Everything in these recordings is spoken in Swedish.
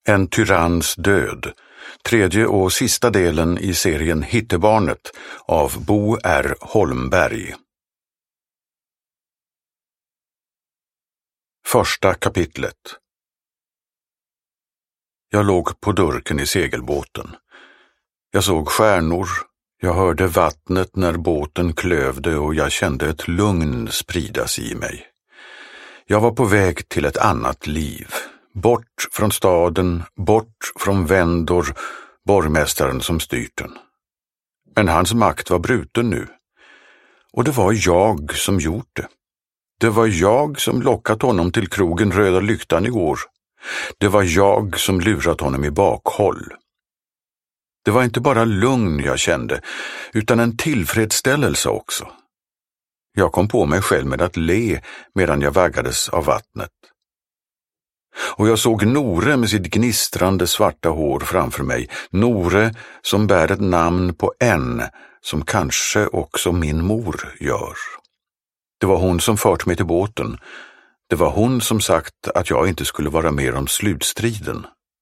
En tyranns död. Tredje och sista delen i serien Hittebarnet av Bo R. Holmberg. Första kapitlet. Jag låg på durken i segelbåten. Jag såg stjärnor, jag hörde vattnet när båten klövde och jag kände ett lugn spridas i mig. Jag var på väg till ett annat liv. Bort från staden, bort från Vendor, borgmästaren som styrt den. Men hans makt var bruten nu. Och det var jag som gjort det. Det var jag som lockat honom till krogen Röda Lyktan igår. Det var jag som lurat honom i bakhåll. Det var inte bara lugn jag kände, utan en tillfredsställelse också. Jag kom på mig själv med att le medan jag vaggades av vattnet. Och jag såg Nore med sitt gnistrande svarta hår framför mig. Nore som bär ett namn på en som kanske också min mor gör. Det var hon som fört mig till båten. Det var hon som sagt att jag inte skulle vara med om slutstriden.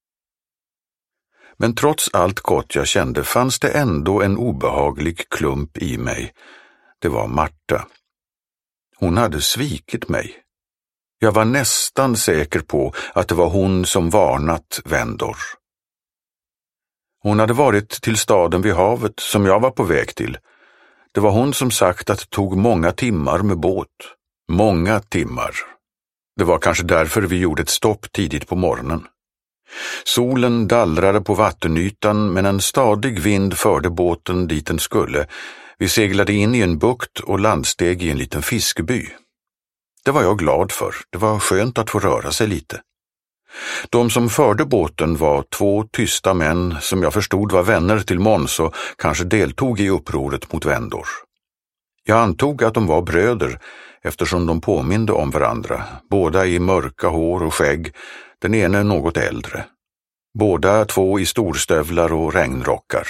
Men trots allt gott jag kände fanns det ändå en obehaglig klump i mig. Det var Marta. Hon hade svikit mig. Jag var nästan säker på att det var hon som varnat Vendor. Hon hade varit till staden vid havet som jag var på väg till. Det var hon som sagt att det tog många timmar med båt. Många timmar. Det var kanske därför vi gjorde ett stopp tidigt på morgonen. Solen dallrade på vattenytan men en stadig vind förde båten dit den skulle. Vi seglade in i en bukt och landsteg i en liten fiskeby. Det var jag glad för. Det var skönt att få röra sig lite. De som förde båten var 2 tysta män som jag förstod var vänner till Måns och kanske deltog i upproret mot Vendor. Jag antog att de var bröder eftersom de påminde om varandra, båda i mörka hår och skägg, den ene något äldre. Båda 2 i storstövlar och regnrockar.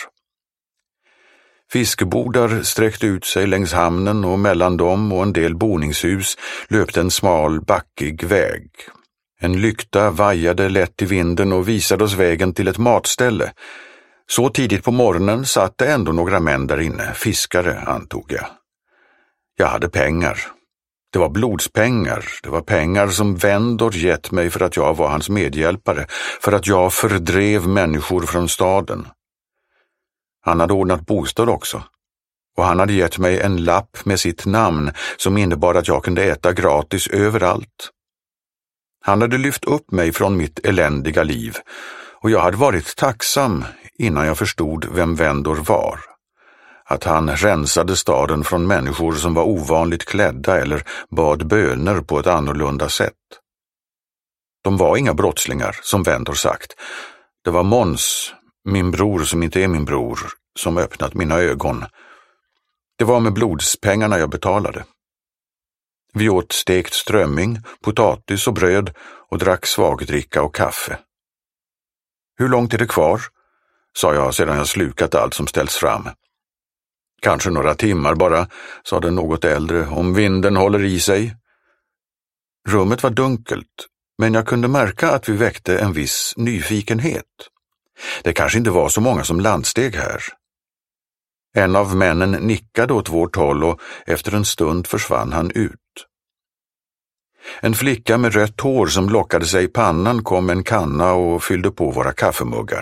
Fiskebodar sträckte ut sig längs hamnen och mellan dem och en del boningshus löpte en smal, backig väg. En lykta vajade lätt i vinden och visade oss vägen till ett matställe. Så tidigt på morgonen satt det ändå några män där inne, fiskare antog jag. Jag hade pengar. Det var blodspengar. Det var pengar som Vendor gett mig för att jag var hans medhjälpare, för att jag fördrev människor från staden. Han hade ordnat bostad också. Och han hade gett mig en lapp med sitt namn som innebar att jag kunde äta gratis överallt. Han hade lyft upp mig från mitt eländiga liv och jag hade varit tacksam innan jag förstod vem Vendor var. Att han rensade staden från människor som var ovanligt klädda eller bad böner på ett annorlunda sätt. De var inga brottslingar, som Vendor sagt. Det var Måns, min bror som inte är min bror, som öppnat mina ögon. Det var med blodspengarna jag betalade. Vi åt stekt strömming, potatis och bröd och drack svagdricka och kaffe. Hur långt är det kvar? Sa jag sedan jag slukat allt som ställts fram. Kanske några timmar bara, sa den något äldre, om vinden håller i sig. Rummet var dunkelt, men jag kunde märka att vi väckte en viss nyfikenhet. Det kanske inte var så många som landsteg här. En av männen nickade åt vårt håll och efter en stund försvann han ut. En flicka med rött hår som lockade sig i pannan kom en kanna och fyllde på våra kaffemuggar.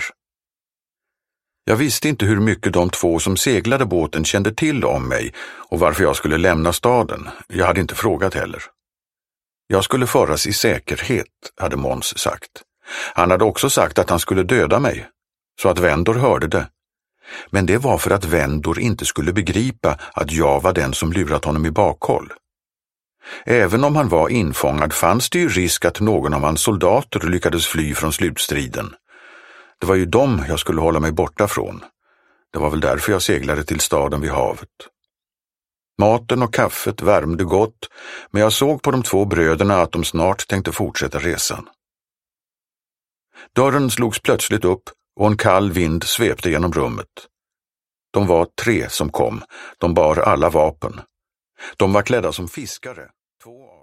Jag visste inte hur mycket de 2 som seglade båten kände till om mig och varför jag skulle lämna staden. Jag hade inte frågat heller. Jag skulle föras i säkerhet, hade Måns sagt. Han hade också sagt att han skulle döda mig, så att Vendor hörde det. Men det var för att Vendor inte skulle begripa att jag var den som lurat honom i bakhåll. Även om han var infångad fanns det ju risk att någon av hans soldater lyckades fly från slutstriden. Det var ju dem jag skulle hålla mig borta från. Det var väl därför jag seglade till staden vid havet. Maten och kaffet värmde gott, men jag såg på de 2 bröderna att de snart tänkte fortsätta resan. Dörren slogs plötsligt upp och en kall vind svepte genom rummet. De var 3 som kom, de bar alla vapen. De var klädda som fiskare, 2